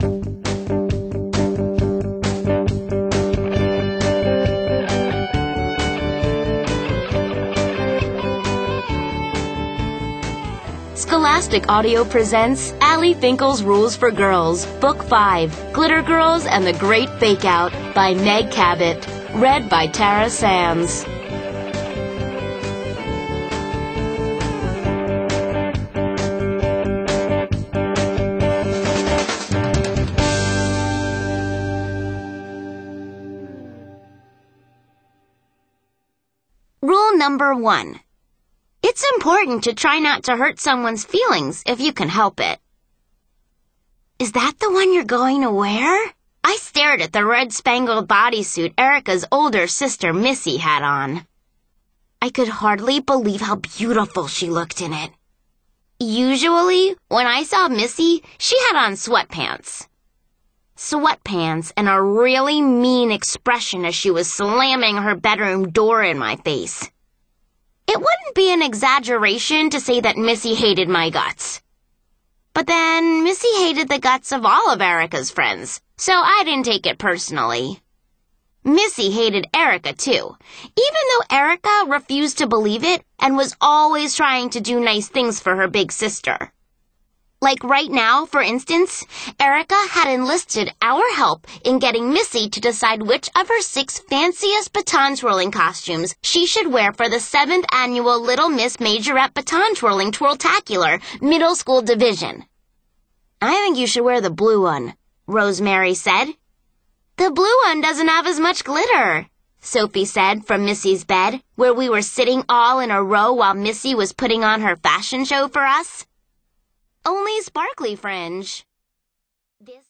Scholastic Audio presents Ali Finkel's Rules for Girls, Book 5, Glitter Girls and the Great Fake-Out by Meg Cabot. Read by Tara Sands. Rule number 1. It's important to try not to hurt someone's feelings if you can help it. Is that the one you're going to wear? I stared at the red-spangled bodysuit Erica's older sister Missy had on. I could hardly believe how beautiful she looked in it. Usually, when I saw Missy, she had on sweatpants. Sweatpants and a really mean expression as she was slamming her bedroom door in my face. It wouldn't be an exaggeration to say that Missy hated my guts. But then, Missy hated the guts of all of Erica's friends, so I didn't take it personally. Missy hated Erica, too, even though Erica refused to believe it and was always trying to do nice things for her big sister. Like right now, for instance, Erica had enlisted our help in getting Missy to decide which of her 6 fanciest baton twirling costumes she should wear for the 7th annual Little Miss Majorette Baton Twirling Twirltacular Middle School Division. I think you should wear the blue one, Rosemary said. The blue one doesn't have as much glitter, Sophie said from Missy's bed, where we were sitting all in a row while Missy was putting on her fashion show for us. Only sparkly fringe.